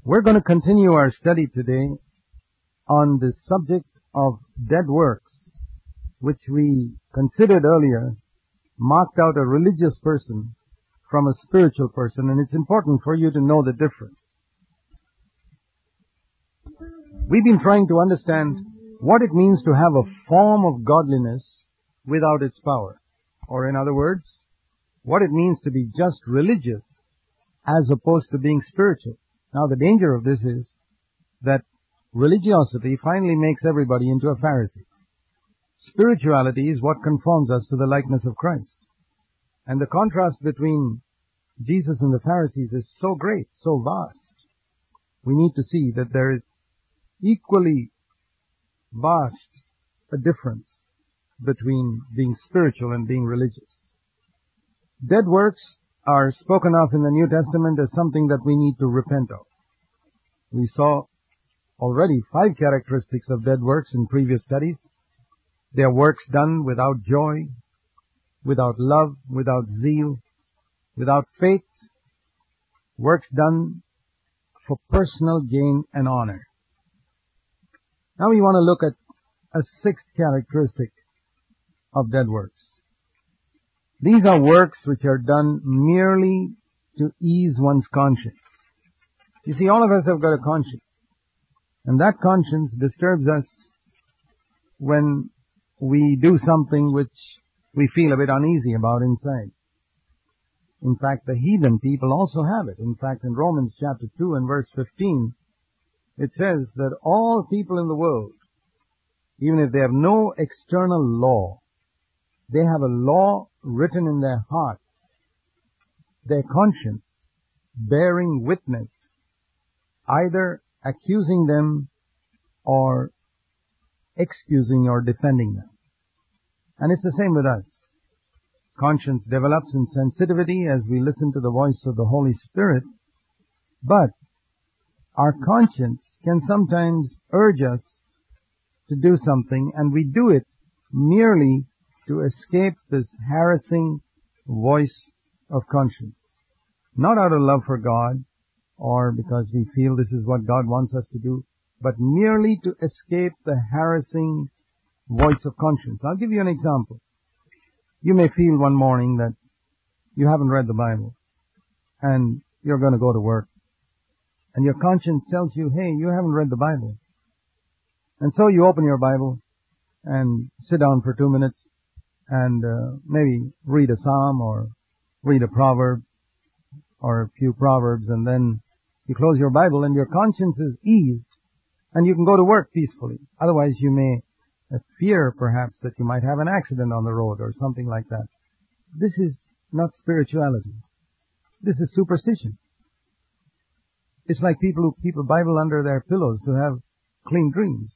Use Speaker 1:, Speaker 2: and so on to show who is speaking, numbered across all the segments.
Speaker 1: We're going to continue our study today on the subject of dead works, which we considered earlier marked out a religious person from a spiritual person, and it's important for you to know the difference. We've been trying to understand what it means to have a form of godliness without its power. Or in other words, what it means to be just religious as opposed to being spiritual. Now the danger of this is that religiosity finally makes everybody into a Pharisee. Spirituality is what conforms us to the likeness of Christ. And the contrast between Jesus and the Pharisees is so great, so vast. We need to see that there is equally vast a difference between being spiritual and being religious. Dead works are spoken of in the New Testament as something that we need to repent of. We saw already 5 characteristics of dead works in previous studies. They are works done without joy, without love, without zeal, without faith, works done for personal gain and honor. Now we want to look at a 6th characteristic of dead works. These are works which are done merely to ease one's conscience. You see, all of us have got a conscience, and that conscience disturbs us when we do something which we feel a bit uneasy about inside. In fact, the heathen people also have it. In fact, in Romans chapter 2 and verse 15, it says that all people in the world, even if they have no external law, they have a law written in their hearts, their conscience bearing witness, either accusing them or excusing or defending them. And it's the same with us. Conscience develops in sensitivity as we listen to the voice of the Holy Spirit, but our conscience can sometimes urge us to do something, and we do it merely to escape this harassing voice of conscience. Not out of love for God, or because we feel this is what God wants us to do, but merely to escape the harassing voice of conscience. I'll give you an example. You may feel one morning that you haven't read the Bible, and you're going to go to work, and your conscience tells you, hey, you haven't read the Bible. And so you open your Bible and sit down for 2 minutes and maybe read a psalm or read a proverb or a few proverbs, and then you close your Bible and your conscience is eased and you can go to work peacefully. Otherwise you may fear perhaps that you might have an accident on the road or something like that. This is not spirituality. This is superstition. It's like people who keep a Bible under their pillows to have clean dreams.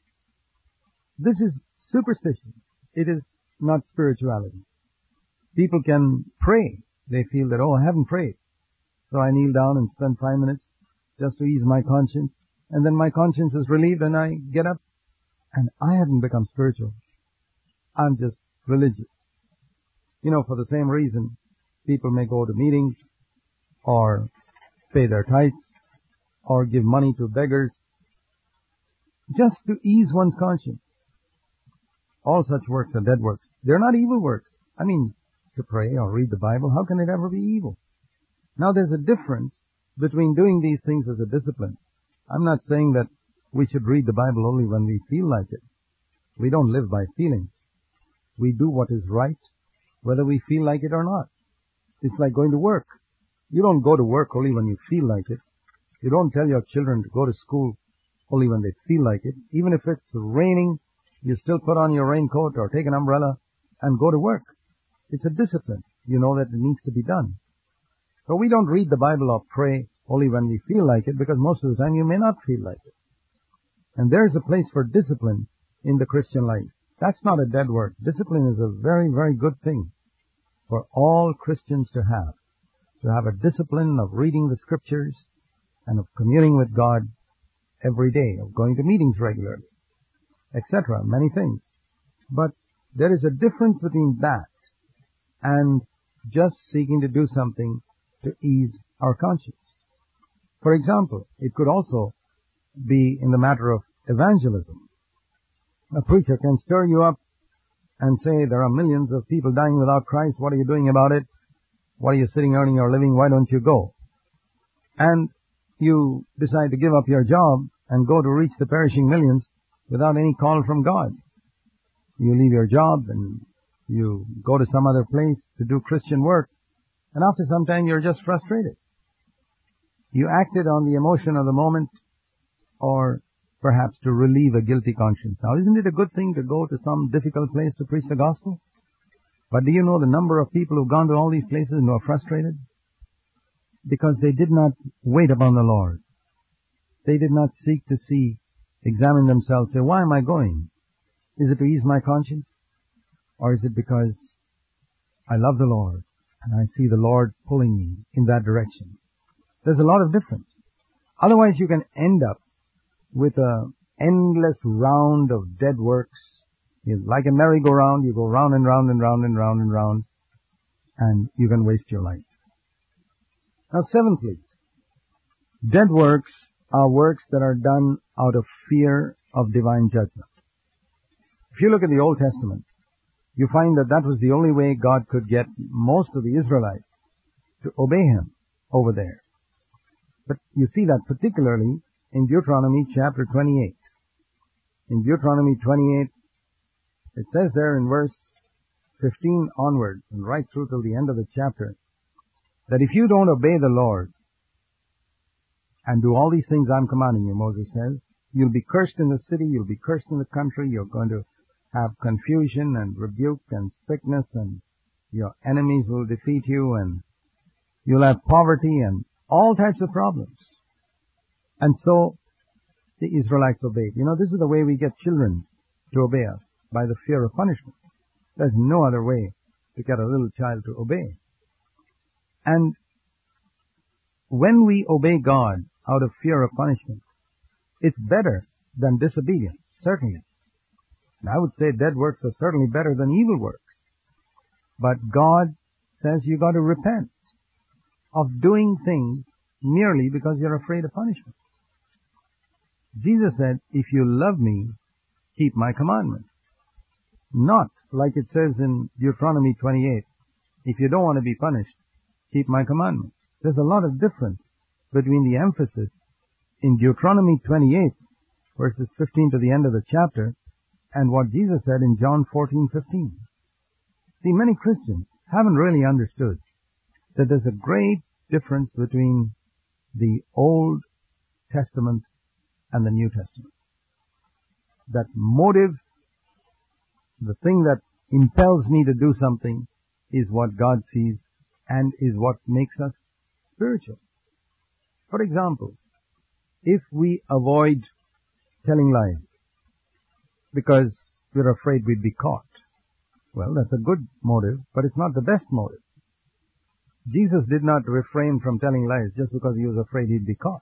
Speaker 1: This is superstition. It is not spirituality. People can pray. They feel that, I haven't prayed, so I kneel down and spend 5 minutes just to ease my conscience, and then my conscience is relieved and I get up, and I haven't become spiritual. I'm just religious. For the same reason, people may go to meetings or pay their tithes or give money to beggars just to ease one's conscience. All such works are dead works. They're not evil works. To pray or read the Bible, how can it ever be evil? Now there's a difference between doing these things as a discipline. I'm not saying that we should read the Bible only when we feel like it. We don't live by feelings. We do what is right, whether we feel like it or not. It's like going to work. You don't go to work only when you feel like it. You don't tell your children to go to school only when they feel like it. Even if it's raining, you still put on your raincoat or take an umbrella and go to work. It's a discipline. You know that it needs to be done. So we don't read the Bible or pray only when we feel like it, because most of the time you may not feel like it. And there's a place for discipline in the Christian life. That's not a dead work. Discipline is a very, very good thing for all Christians to have. To have a discipline of reading the Scriptures and of communing with God every day, of going to meetings regularly, etc. Many things. But there is a difference between that and just seeking to do something to ease our conscience. For example, it could also be in the matter of evangelism. A preacher can stir you up and say, there are millions of people dying without Christ. What are you doing about it? What are you sitting earning your living? Why don't you go? And you decide to give up your job and go to reach the perishing millions without any call from God. You leave your job and you go to some other place to do Christian work, and after some time you're just frustrated. You acted on the emotion of the moment, or perhaps to relieve a guilty conscience. Now, isn't it a good thing to go to some difficult place to preach the gospel? But do you know the number of people who've gone to all these places and who are frustrated? Because they did not wait upon the Lord. They did not seek to examine themselves, say, why am I going? Is it to ease my conscience? Or is it because I love the Lord and I see the Lord pulling me in that direction? There's a lot of difference. Otherwise, you can end up with an endless round of dead works. Like a merry-go-round, you go round and round and round and round and round, and you can waste your life. Now, seventhly, dead works are works that are done out of fear of divine judgment. If you look at the Old Testament, you find that was the only way God could get most of the Israelites to obey Him over there. But you see that particularly in Deuteronomy chapter 28. In Deuteronomy 28, it says there in verse 15 onwards and right through till the end of the chapter, that if you don't obey the Lord and do all these things I'm commanding you, Moses says, you'll be cursed in the city, you'll be cursed in the country, you're going to have confusion and rebuke and sickness, and your enemies will defeat you, and you'll have poverty and all types of problems. And so the Israelites obeyed. You know, this is the way we get children to obey us, by the fear of punishment. There's no other way to get a little child to obey. And when we obey God out of fear of punishment, it's better than disobedience, certainly. And I would say dead works are certainly better than evil works. But God says you got to repent of doing things merely because you're afraid of punishment. Jesus said, if you love me, keep my commandments. Not like it says in Deuteronomy 28, if you don't want to be punished, keep my commandments. There's a lot of difference between the emphasis in Deuteronomy 28, verses 15 to the end of the chapter, and what Jesus said in John 14:15. See, many Christians haven't really understood that there's a great difference between the Old Testament and the New Testament. That motive, the thing that impels me to do something, is what God sees and is what makes us spiritual. For example, if we avoid telling lies because we're afraid we'd be caught, well, that's a good motive, but it's not the best motive. Jesus did not refrain from telling lies just because he was afraid he'd be caught,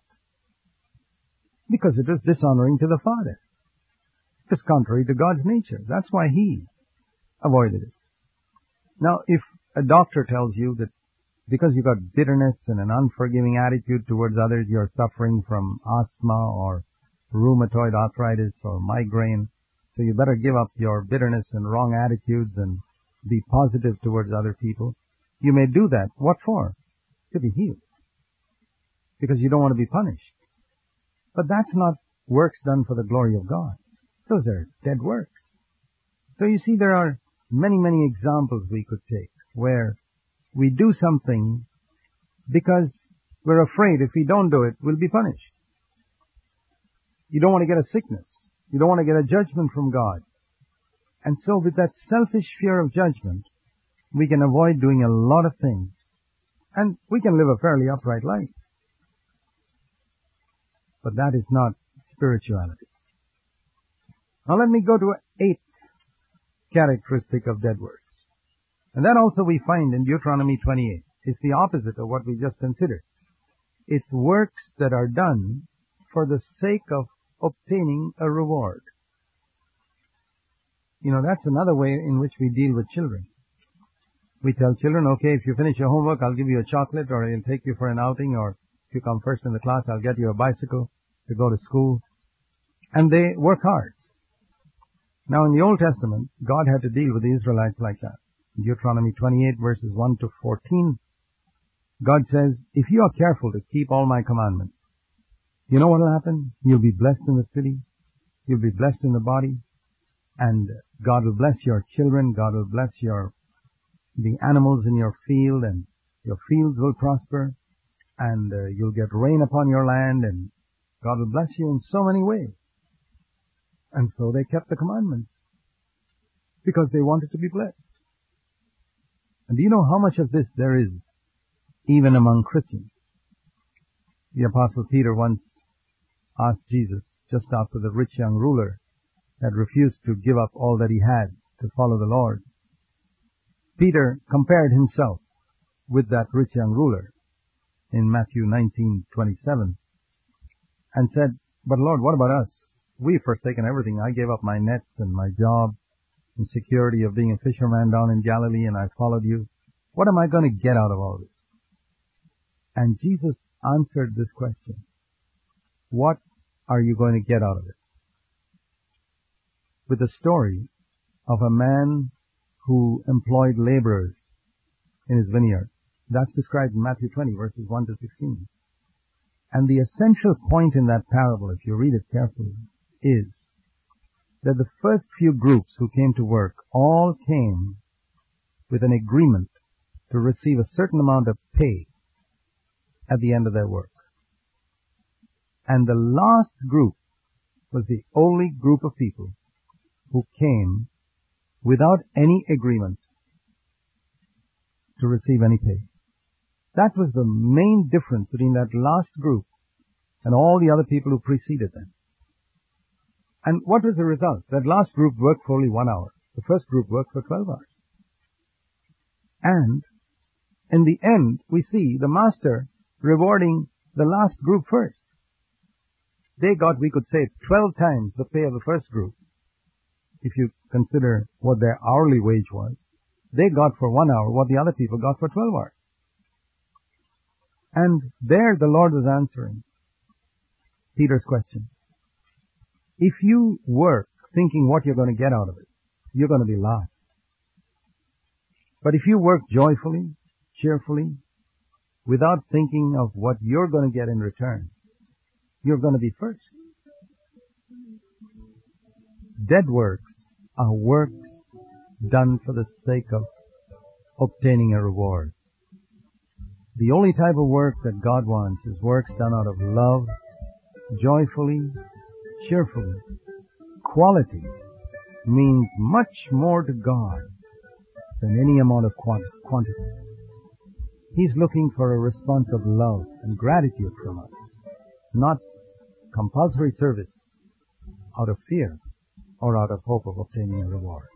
Speaker 1: because it was dishonoring to the Father. It's contrary to God's nature. That's why he avoided it. Now, if a doctor tells you that because you got bitterness and an unforgiving attitude towards others, you're suffering from asthma or rheumatoid arthritis or migraine, so you better give up your bitterness and wrong attitudes and be positive towards other people, you may do that. What for? To be healed. Because you don't want to be punished. But that's not works done for the glory of God. Those are dead works. So you see, there are many, many examples we could take where we do something because we're afraid if we don't do it, we'll be punished. You don't want to get a sickness. You don't want to get a judgment from God. And so with that selfish fear of judgment, we can avoid doing a lot of things. And we can live a fairly upright life. But that is not spirituality. Now let me go to an eighth characteristic of dead works. And that also we find in Deuteronomy 28. It's the opposite of what we just considered. It's works that are done for the sake of obtaining a reward. You know, that's another way in which we deal with children. We tell children, okay, if you finish your homework, I'll give you a chocolate, or I'll take you for an outing, or if you come first in the class, I'll get you a bicycle to go to school. And they work hard. Now in the Old Testament, God had to deal with the Israelites like that. Deuteronomy 28 verses 1 to 14, God says, if you are careful to keep all my commandments, you know what will happen? You'll be blessed in the city, you'll be blessed in the body, and God will bless your children, God will bless the animals in your field, and your fields will prosper, and you'll get rain upon your land, and God will bless you in so many ways. And so they kept the commandments because they wanted to be blessed. And do you know how much of this there is even among Christians? The Apostle Peter once asked Jesus, just after the rich young ruler had refused to give up all that he had to follow the Lord, Peter compared himself with that rich young ruler in Matthew 19:27 and said, but Lord, what about us? We've forsaken everything. I gave up my nets and my job and security of being a fisherman down in Galilee, and I followed you. What am I going to get out of all this? And Jesus answered this question. What are you going to get out of it? With the story of a man who employed laborers in his vineyard. That's described in Matthew 20, verses 1 to 16. And the essential point in that parable, if you read it carefully, is that the first few groups who came to work all came with an agreement to receive a certain amount of pay at the end of their work. And the last group was the only group of people who came without any agreement to receive any pay. That was the main difference between that last group and all the other people who preceded them. And what was the result? That last group worked for only 1 hour. The first group worked for 12 hours. And in the end, we see the master rewarding the last group first. They got, we could say, 12 times the pay of the first group. If you consider what their hourly wage was, they got for 1 hour what the other people got for 12 hours. And there the Lord was answering Peter's question. If you work thinking what you're going to get out of it, you're going to be lost. But if you work joyfully, cheerfully, without thinking of what you're going to get in return, you're going to be first. Dead works are works done for the sake of obtaining a reward. The only type of work that God wants is works done out of love, joyfully, cheerfully. Quality means much more to God than any amount of quantity. He's looking for a response of love and gratitude from us, not compulsory service out of fear or out of hope of obtaining a reward.